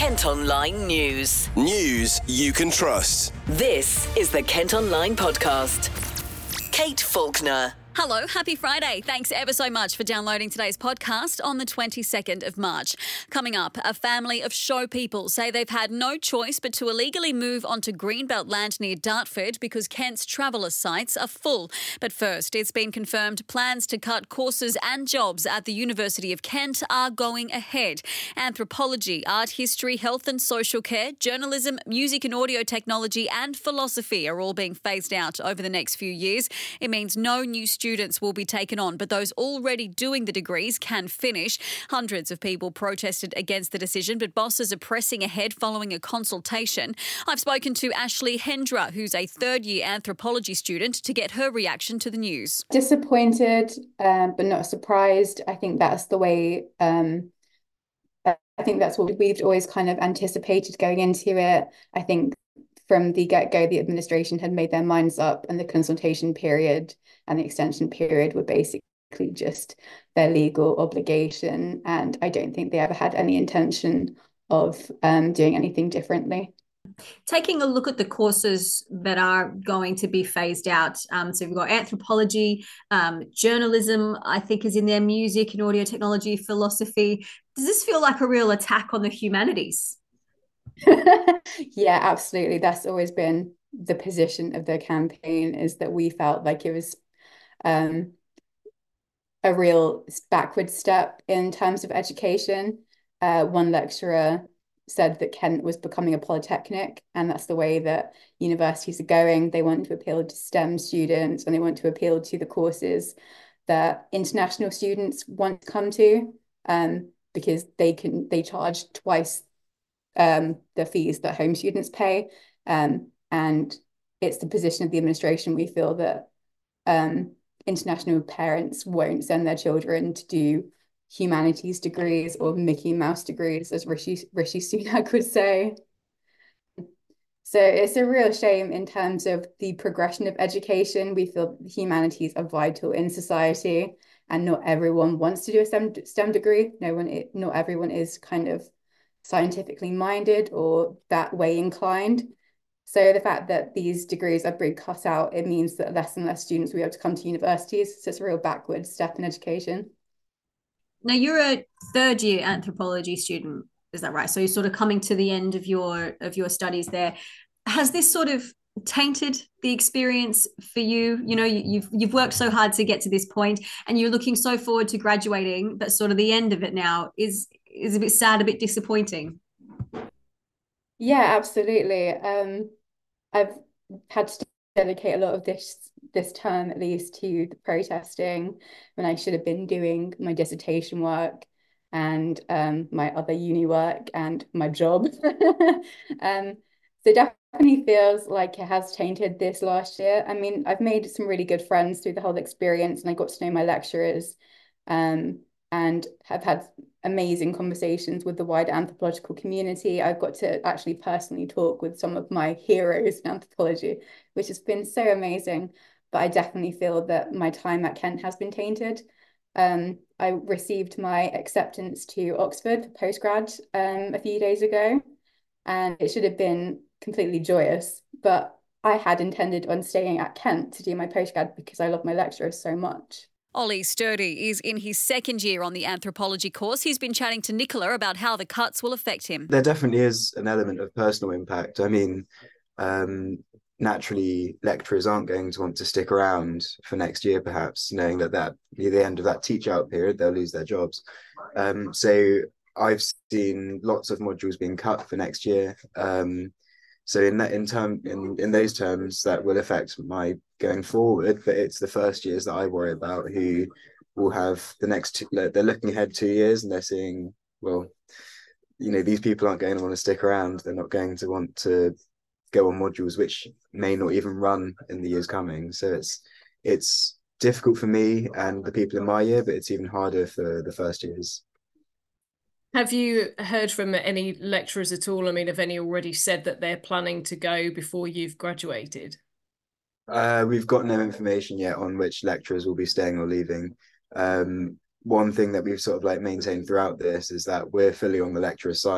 Kent Online News. News you can trust. This is the Kent Online Podcast. Kate Faulkner. Hello, happy Friday. Thanks ever so much for downloading today's podcast on the 22nd of March. Coming up, a family of show people say they've had no choice but to illegally move onto Greenbelt land near Dartford because Kent's traveller sites are full. But first, it's been confirmed plans to cut courses and jobs at the University of Kent are going ahead. Anthropology, art history, health and social care, journalism, music and audio technology and philosophy are all being phased out over the next few years. It means no new students will be taken on, but those already doing the degrees can finish. Hundreds of people protested against the decision, but bosses are pressing ahead following a consultation. I've spoken to Ashley Hendra, who's a third-year anthropology student, to get her reaction to the news. Disappointed, but not surprised. I think that's the way, I think that's what we've always kind of anticipated going into it. I think from the get-go, the administration had made their minds up, and the consultation period and the extension period were basically just their legal obligation. And I don't think they ever had any intention of doing anything differently. Taking a look at the courses that are going to be phased out. So we've got anthropology, journalism, I think is in there, music and audio technology, philosophy. Does this feel like a real attack on the humanities? Yeah, absolutely. That's always been the position of the campaign, is that we felt like it was a real backward step in terms of education. One lecturer said that Kent was becoming a polytechnic, and that's the way that universities are going. They want to appeal to STEM students, and they want to appeal to the courses that international students want to come to, because they charge twice the fees that home students pay, and it's the position of the administration. We feel that international parents won't send their children to do humanities degrees or Mickey Mouse degrees, as Rishi Sunak would say. So it's a real shame in terms of the progression of education. We feel humanities are vital in society, and not everyone wants to do a STEM degree. Not everyone is kind of scientifically minded or that way inclined. So the fact that these degrees are being cut out, it means that less and less students will be able to come to universities. So it's a real backward step in education. Now, you're a third-year anthropology student, is that right? So you're sort of coming to the end of your studies there. Has this sort of tainted the experience for you? You know, you've worked so hard to get to this point, and you're looking so forward to graduating, but sort of the end of it now is a bit sad, a bit disappointing. Yeah, absolutely. I've had to dedicate a lot of this term, at least, to the protesting, when I should have been doing my dissertation work and my other uni work and my job. So it definitely feels like it has tainted this last year. I mean, I've made some really good friends through the whole experience, and I got to know my lecturers, and have had amazing conversations with the wider anthropological community. I've got to actually personally talk with some of my heroes in anthropology, which has been so amazing. But I definitely feel that my time at Kent has been tainted. I received my acceptance to Oxford for postgrad a few days ago, and it should have been completely joyous, but I had intended on staying at Kent to do my postgrad because I love my lecturers so much. Ollie Sturdy is in his second year on the anthropology course. He's been chatting to Nicola about how the cuts will affect him. There definitely is an element of personal impact. I mean, naturally, lecturers aren't going to want to stick around for next year, perhaps, knowing that at the end of that teach-out period, they'll lose their jobs. So I've seen lots of modules being cut for next year. So in those terms, that will affect my going forward. But it's the first years that I worry about, who will have they're looking ahead 2 years, and they're seeing, well, you know, these people aren't going to want to stick around. They're not going to want to go on modules which may not even run in the years coming. So it's difficult for me and the people in my year, but it's even harder for the first years. Have you heard from any lecturers at all? I mean, have any already said that they're planning to go before you've graduated? We've got no information yet on which lecturers will be staying or leaving. One thing that we've sort of like maintained throughout this is that we're fully on the lecturer side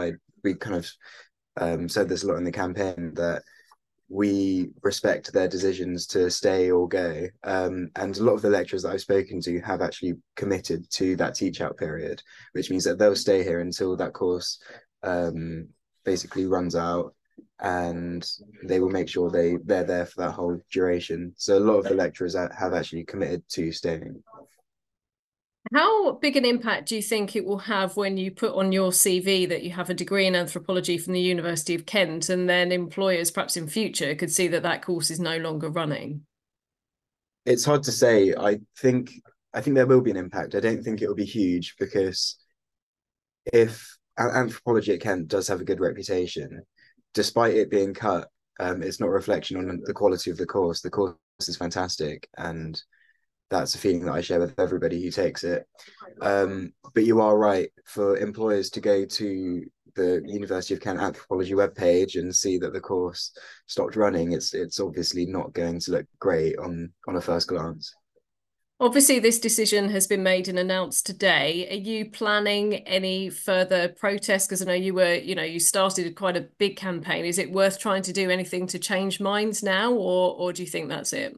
we kind of said this a lot in the campaign, that we respect their decisions to stay or go. And a lot of the lecturers that I've spoken to have actually committed to that teach out period, which means that they'll stay here until that course basically runs out, and they will make sure they're there for that whole duration. So a lot of the lecturers have actually committed to staying. How big an impact do you think it will have when you put on your CV that you have a degree in anthropology from the University of Kent, and then employers perhaps in future could see that that course is no longer running? It's hard to say. I think there will be an impact. I don't think it will be huge, because if anthropology at Kent does have a good reputation, despite it being cut, it's not a reflection on the quality of the course. The course is fantastic, and that's a feeling that I share with everybody who takes it. But you are right, for employers to go to the University of Kent anthropology webpage and see that the course stopped running, it's obviously not going to look great on a first glance. Obviously, this decision has been made and announced today. Are you planning any further protests? Because I know you started quite a big campaign. Is it worth trying to do anything to change minds now, or do you think that's it?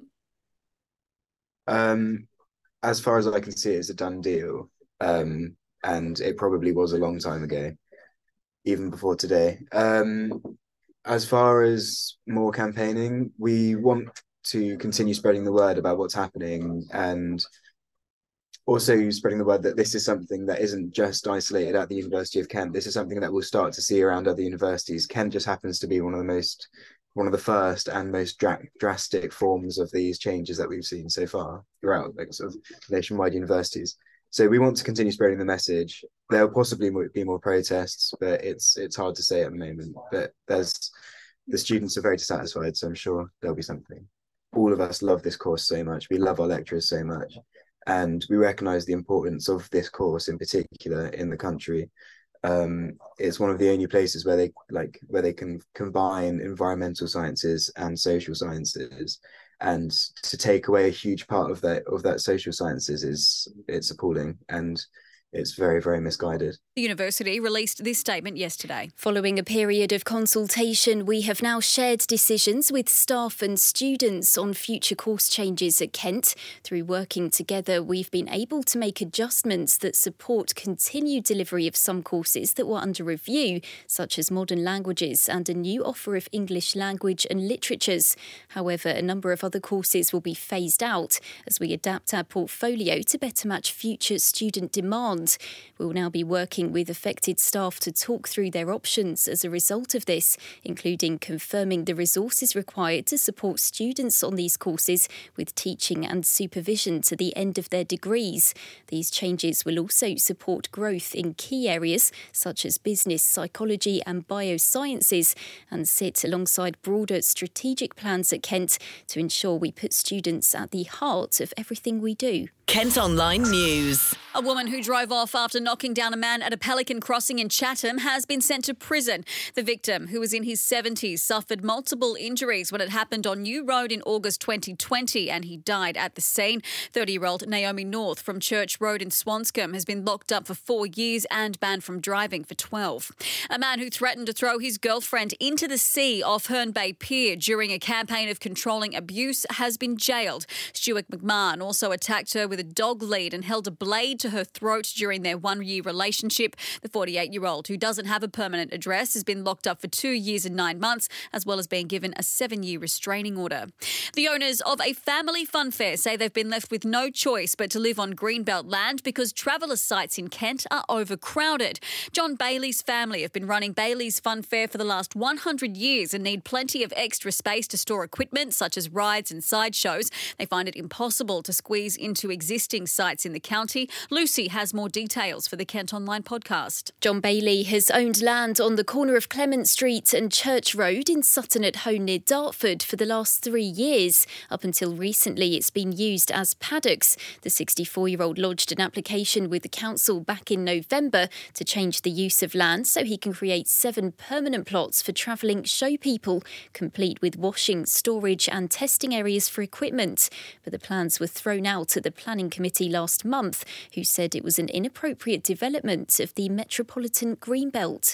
As far as I can see, it's a done deal. And it probably was a long time ago, even before today. As far as more campaigning, we want to continue spreading the word about what's happening, and also spreading the word that this is something that isn't just isolated at the University of Kent. This is something that we'll start to see around other universities. Kent just happens to be one of the first and most drastic forms of these changes that we've seen so far throughout sort of nationwide universities. So we want to continue spreading the message. There'll possibly be more protests, but it's hard to say at the moment. But the students are very dissatisfied, so I'm sure there'll be something. All of us love this course so much. We love our lecturers so much, and we recognise the importance of this course in particular in the country. It's one of the only places where they can combine environmental sciences and social sciences, and to take away a huge part of that social sciences it's appalling, and it's very, very misguided. The university released this statement yesterday. Following a period of consultation, we have now shared decisions with staff and students on future course changes at Kent. Through working together, we've been able to make adjustments that support continued delivery of some courses that were under review, such as modern languages and a new offer of English language and literatures. However, a number of other courses will be phased out as we adapt our portfolio to better match future student demand. We will now be working with affected staff to talk through their options as a result of this, including confirming the resources required to support students on these courses with teaching and supervision to the end of their degrees. These changes will also support growth in key areas such as business, psychology and biosciences, and sit alongside broader strategic plans at Kent to ensure we put students at the heart of everything we do. Kent Online News. A woman who drove off after knocking down a man at a Pelican crossing in Chatham has been sent to prison. The victim, who was in his 70s, suffered multiple injuries when it happened on New Road in August 2020, and he died at the scene. 30-year-old Naomi North from Church Road in Swanscombe has been locked up for 4 years and banned from driving for 12. A man who threatened to throw his girlfriend into the sea off Herne Bay Pier during a campaign of controlling abuse has been jailed. Stuart McMahon also attacked her with a dog lead and held a blade to her throat during their 1-year relationship. The 48-year-old, who doesn't have a permanent address, has been locked up for 2 years and 9 months, as well as being given a 7-year restraining order. The owners of a family fun fair say they've been left with no choice but to live on Greenbelt land because traveller sites in Kent are overcrowded. John Bailey's family have been running Bailey's Fun Fair for the last 100 years and need plenty of extra space to store equipment such as rides and sideshows. They find it impossible to squeeze into existing sites in the county. Lucy has more details for the Kent Online podcast. John Bailey has owned land on the corner of Clement Street and Church Road in Sutton-at-Hone near Dartford for the last 3 years. Up until recently, it's been used as paddocks. The 64-year-old lodged an application with the council back in November to change the use of land so he can create 7 permanent plots for travelling show people, complete with washing, storage and testing areas for equipment. But the plans were thrown out at the planning committee last month, who said it was an inappropriate development of the metropolitan Greenbelt.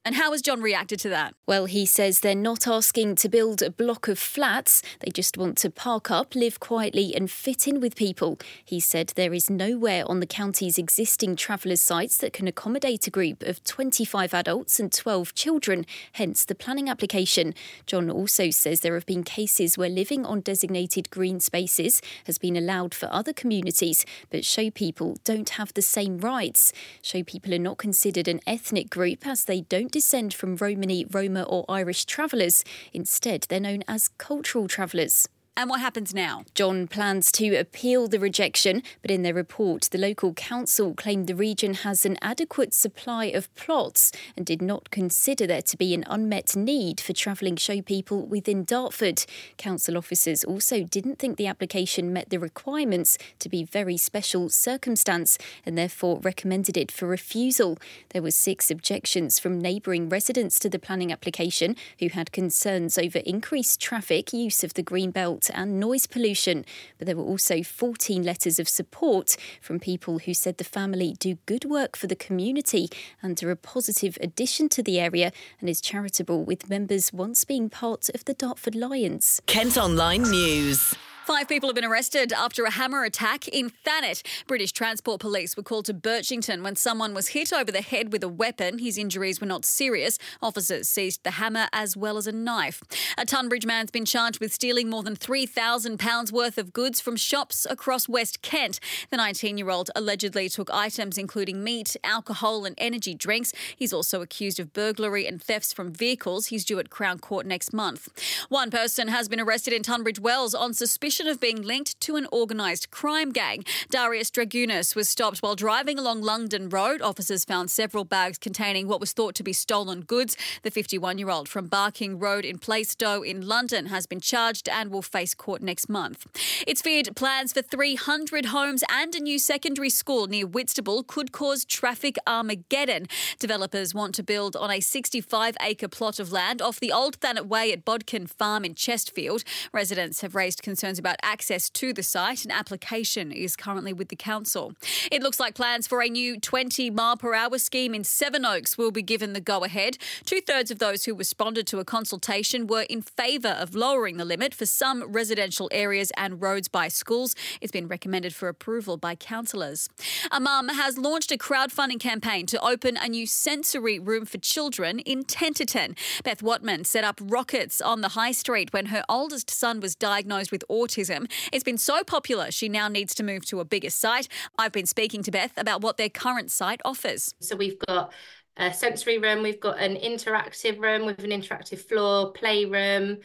And how has John reacted to that? Well, he says they're not asking to build a block of flats. They just want to park up, live quietly and fit in with people. He said there is nowhere on the county's existing travellers' sites that can accommodate a group of 25 adults and 12 children, hence the planning application. John also says there have been cases where living on designated green spaces has been allowed for other communities, but Show people don't have the same rights. Show people are not considered an ethnic group as they don't descend from Romani, Roma or Irish travellers. Instead, they're known as cultural travellers. And what happens now? John plans to appeal the rejection, but in their report, the local council claimed the region has an adequate supply of plots and did not consider there to be an unmet need for travelling show people within Dartford. Council officers also didn't think the application met the requirements to be very special circumstance and therefore recommended it for refusal. There were 6 objections from neighbouring residents to the planning application who had concerns over increased traffic, use of the green belt and noise pollution, but there were also 14 letters of support from people who said the family do good work for the community and are a positive addition to the area and is charitable, with members once being part of the Dartford Lions. Kent Online News. 5 people have been arrested after a hammer attack in Thanet. British Transport Police were called to Birchington when someone was hit over the head with a weapon. His injuries were not serious. Officers seized the hammer as well as a knife. A Tunbridge man's been charged with stealing more than £3,000 worth of goods from shops across West Kent. The 19-year-old allegedly took items including meat, alcohol and energy drinks. He's also accused of burglary and thefts from vehicles. He's due at Crown Court next month. One person has been arrested in Tunbridge Wells on suspicion of being linked to an organised crime gang. Darius Dragunas was stopped while driving along London Road. Officers found several bags containing what was thought to be stolen goods. The 51-year-old from Barking Road in Plaistow in London has been charged and will face court next month. It's feared plans for 300 homes and a new secondary school near Whitstable could cause traffic Armageddon. Developers want to build on a 65-acre plot of land off the old Thanet Way at Bodkin Farm in Chestfield. Residents have raised concerns about access to the site. An application is currently with the council. It looks like plans for a new 20-mile-per-hour scheme in Sevenoaks will be given the go-ahead. 2/3 of those who responded to a consultation were in favour of lowering the limit for some residential areas and roads by schools. It's been recommended for approval by councillors. A mum has launched a crowdfunding campaign to open a new sensory room for children in Tenterton. Beth Watman set up rockets on the high street when her oldest son was diagnosed with autism. It's been so popular, she now needs to move to a bigger site. I've been speaking to Beth about what their current site offers. So we've got a sensory room, we've got an interactive room with an interactive floor, playroom.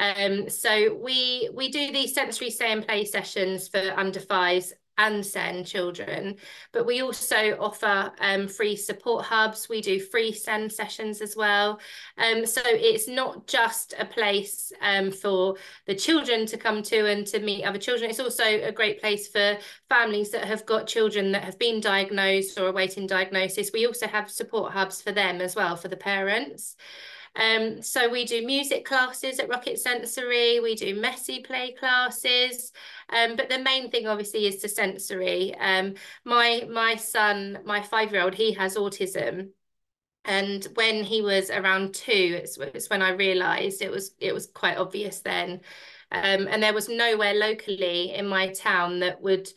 So we do these sensory stay and play sessions for under 5s and SEN children, but we also offer free support hubs. We do free SEN sessions as well. So it's not just a place for the children to come to and to meet other children. It's also a great place for families that have got children that have been diagnosed or awaiting diagnosis. We also have support hubs for them as well, for the parents. So we do music classes at Rocket Sensory, we do messy play classes, but the main thing obviously is the sensory. My son, my 5-year-old, he has autism. And when he was around 2, it's when I realised it was quite obvious then. And there was nowhere locally in my town that would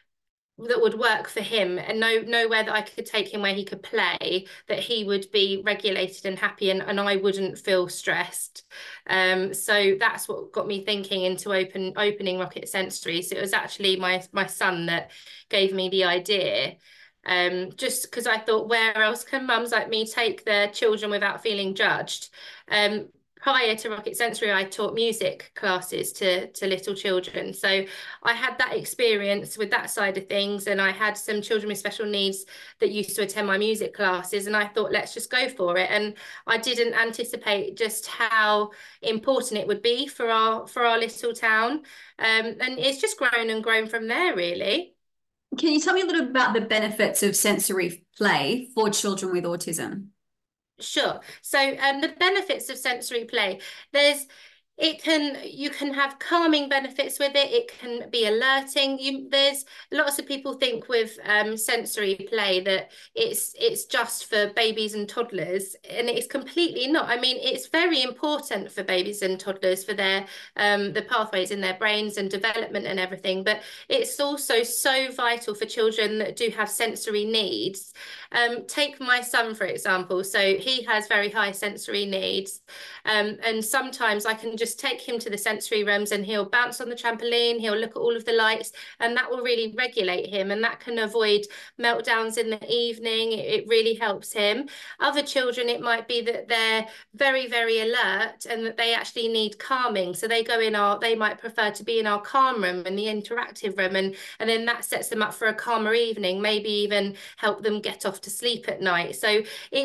work for him, and nowhere that I could take him where he could play, that he would be regulated and happy and I wouldn't feel stressed. So that's what got me thinking into opening Rocket Sensory. So it was actually my son that gave me the idea. Just because I thought, where else can mums like me take their children without feeling judged? Prior to Rocket Sensory, I taught music classes to little children. So I had that experience with that side of things, and I had some children with special needs that used to attend my music classes, and I thought, let's just go for it. And I didn't anticipate just how important it would be for our little town. And it's just grown and grown from there, really. Can you tell me a little about the benefits of sensory play for children with autism? Sure. So the benefits of sensory play, there's You can have calming benefits with it. It can be alerting. There's lots of people think with sensory play that it's just for babies and toddlers, and it's completely not. I mean, it's very important for babies and toddlers for their the pathways in their brains and development and everything. But it's also so vital for children that do have sensory needs. Take my son, for example. So he has very high sensory needs, and sometimes I can just take him to the sensory rooms and he'll bounce on the trampoline, he'll look at all of the lights, and that will really regulate him, and that can avoid meltdowns in the evening. It really helps him. Other children, it might be that they're very, very alert and that they actually need calming. So they might prefer to be in our calm room and the interactive room, and then that sets them up for a calmer evening, maybe even help them get off to sleep at night. So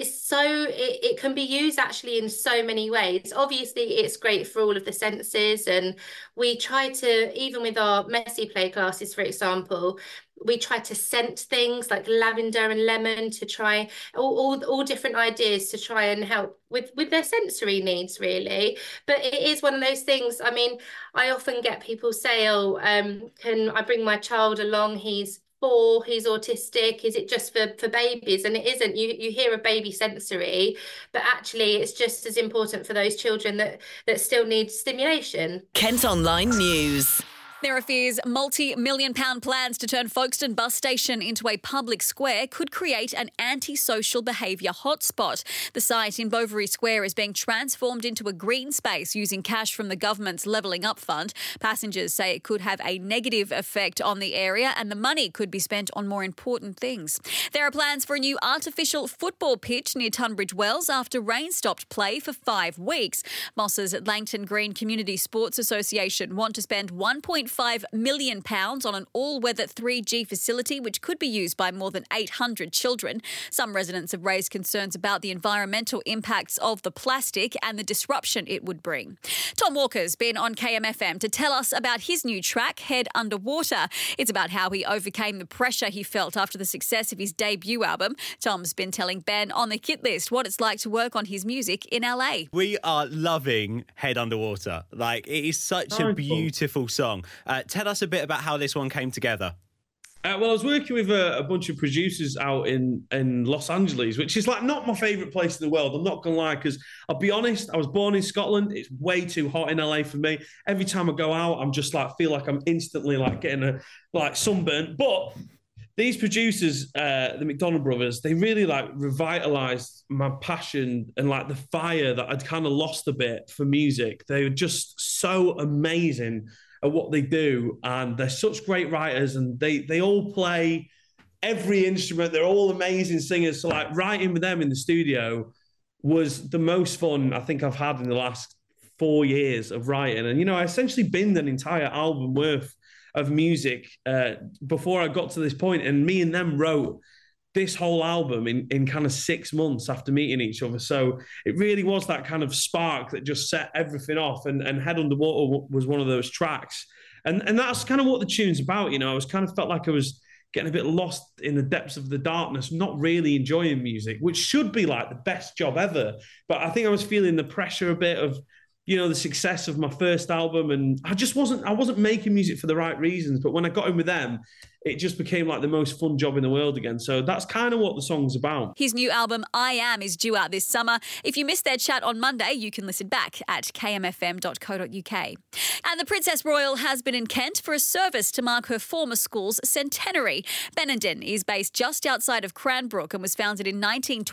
it can be used actually in so many ways. Obviously, it's great for all of the senses, and we try to, even with our messy play classes, for example, we try to scent things like lavender and lemon to try all different ideas to try and help with their sensory needs, really. But it is one of those things. I mean, I often get people say, oh, can I bring my child along? He's 4, he's autistic, is it just for babies? And it isn't. You hear a baby sensory, but actually it's just as important for those children that still need stimulation. Kent Online News. There are fears multi-million-pound plans to turn Folkestone bus station into a public square could create an antisocial behaviour hotspot. The site in Bovary Square is being transformed into a green space using cash from the government's Levelling Up Fund. Passengers say it could have a negative effect on the area, and the money could be spent on more important things. There are plans for a new artificial football pitch near Tunbridge Wells after rain stopped play for 5 weeks. Bosses at Langton Green Community Sports Association want to spend £1.5 million on an all-weather 3G facility which could be used by more than 800 children. Some residents have raised concerns about the environmental impacts of the plastic and the disruption it would bring. Tom Walker's been on KMFM to tell us about his new track, Head Under Water. It's about how he overcame the pressure he felt after the success of his debut album. Tom's been telling Ben on the Kit List what it's like to work on his music in LA. We are loving Head Under Water. Like, it is such a beautiful song. Tell us a bit about how this one came together. Well, I was working with a bunch of producers out in Los Angeles, which is like not my favourite place in the world. I'm not going to lie, because I'll be honest, I was born in Scotland. It's way too hot in LA for me. Every time I go out, I'm just like, feel like I'm instantly like getting sunburn. But these producers, the McDonald brothers, they really like revitalized my passion and like the fire that I'd kind of lost a bit for music. They were just so amazing at what they do, and they're such great writers, and they all play every instrument. They're all amazing singers. So like writing with them in the studio was the most fun I think I've had in the last 4 years of writing. And, you know, I essentially binned an entire album worth of music before I got to this point, and me and them wrote this whole album in kind of 6 months after meeting each other. So it really was that kind of spark that just set everything off, and Head Under Water was one of those tracks. And that's kind of what the tune's about, you know. I was kind of felt like I was getting a bit lost in the depths of the darkness, not really enjoying music, which should be like the best job ever. But I think I was feeling the pressure a bit of, you know, the success of my first album, and I wasn't making music for the right reasons. But when I got in with them, it just became like the most fun job in the world again. So that's kind of what the song's about. His new album, I Am, is due out this summer. If you missed their chat on Monday, you can listen back at kmfm.co.uk. And the Princess Royal has been in Kent for a service to mark her former school's centenary. Benenden is based just outside of Cranbrook and was founded in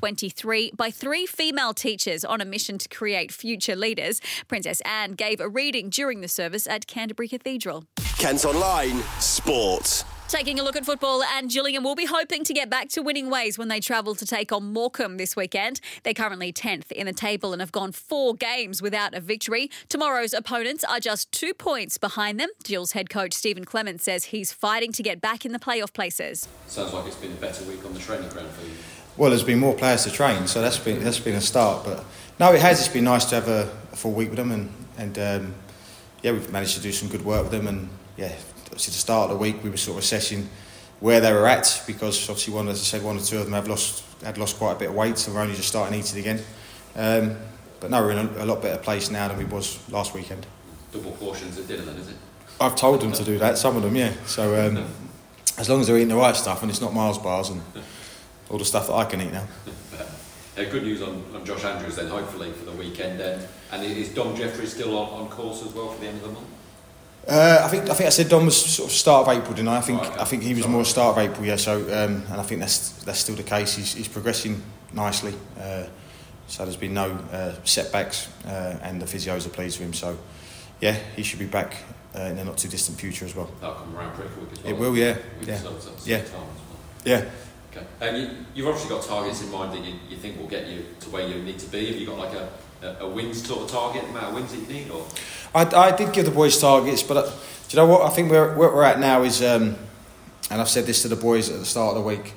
1923 by 3 female teachers on a mission to create future leaders. Princess Anne gave a reading during the service at Canterbury Cathedral. Kent Online Sport. Taking a look at football, and Gillingham will be hoping to get back to winning ways when they travel to take on Morecambe this weekend. They're currently 10th in the table and have gone 4 games without a victory. Tomorrow's opponents are just 2 points behind them. Gills head coach Stephen Clements says he's fighting to get back in the playoff places. Sounds like it's been a better week on the training ground for you. Well, there's been more players to train, so that's been a start. But no, it has. It's been nice to have a full week with them, and we've managed to do some good work with them, and yeah. Obviously, at the start of the week, we were sort of assessing where they were at, because obviously, one or two of them had lost quite a bit of weight, so we're only just starting eating again. But no, we're in a lot better place now than we was last weekend. Double portions at dinner then, is it? I've told them to do that, some of them, yeah. So as long as they're eating the right stuff and it's not Mars bars and all the stuff that I can eat now. Good news on Josh Andrews then, hopefully, for the weekend. And is Dom Jeffries still on course as well for the end of the month? I think I said Dom was sort of start of April, didn't I? I think he was more start of April, yeah. So and I think that's still the case. He's progressing nicely. So there's been no setbacks, and the physios are pleased with him. So yeah, he should be back in the not too distant future as well. That'll come around pretty quick as well. It will, yeah. Yeah. Okay. And you've obviously got targets in mind that you think will get you to where you need to be. Have you got like a wins sort of target, the amount of wins that you need? Or I did give the boys targets, but do you know what? I think where we're at now is, and I've said this to the boys at the start of the week,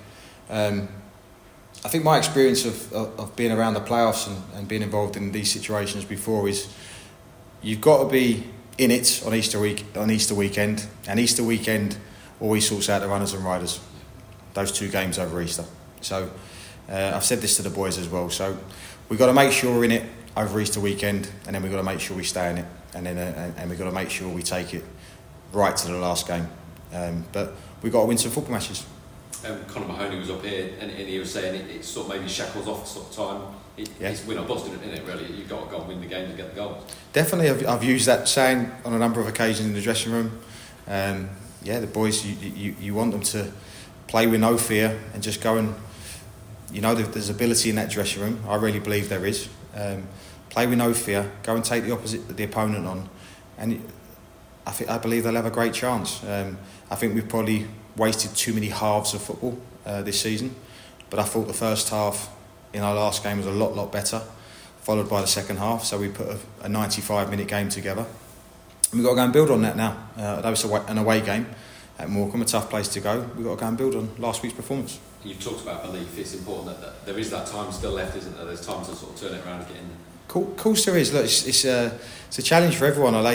I think my experience of being around the playoffs and being involved in these situations before is you've got to be in it on Easter weekend, and Easter weekend always sorts out the runners and riders. Those 2 games over Easter. So I've said this to the boys as well. So we've got to make sure we're in it over Easter weekend, and then we've got to make sure we stay in it, and then and we've got to make sure we take it right to the last game. But we've got to win some football matches. Conor Mahoney was up here, and he was saying it sort of maybe shackles off sort of time. It's win or bust, isn't it? Really, you've got to go and win the game to get the goals. Definitely, I've used that saying on a number of occasions in the dressing room. The boys, you want them to play with no fear and just go and, there's ability in that dressing room. I really believe there is. Play with no fear. Go and take the opponent on, and I believe they'll have a great chance. I think we've probably wasted too many halves of football this season, but I thought the first half in our last game was a lot better, followed by the second half. So we put a 95-minute game together. And we've got to go and build on that now. That was an away game at Morecambe, a tough place to go. We've got to go and build on last week's performance. You've talked about belief. It's important that there is that time still left, isn't there? There's time to sort of turn it around and get in there. Of course there is. Look, it's a challenge for everyone. I lay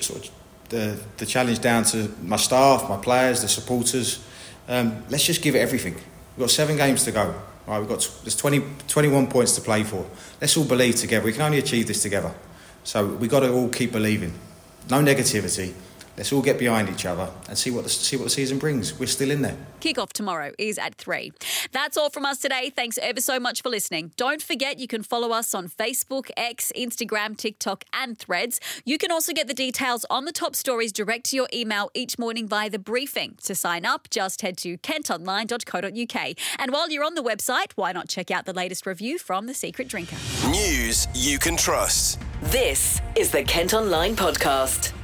the challenge down to my staff, my players, the supporters. Let's just give it everything. We've got 7 games to go. Right, there's 21 points to play for. Let's all believe together. We can only achieve this together. So we've got to all keep believing. No negativity. Let's all get behind each other and see what the season brings. We're still in there. Kick-off tomorrow is at 3. That's all from us today. Thanks ever so much for listening. Don't forget you can follow us on Facebook, X, Instagram, TikTok and Threads. You can also get the details on the top stories direct to your email each morning via The Briefing. To sign up, just head to kentonline.co.uk. And while you're on the website, why not check out the latest review from The Secret Drinker. News you can trust. This is the Kent Online Podcast.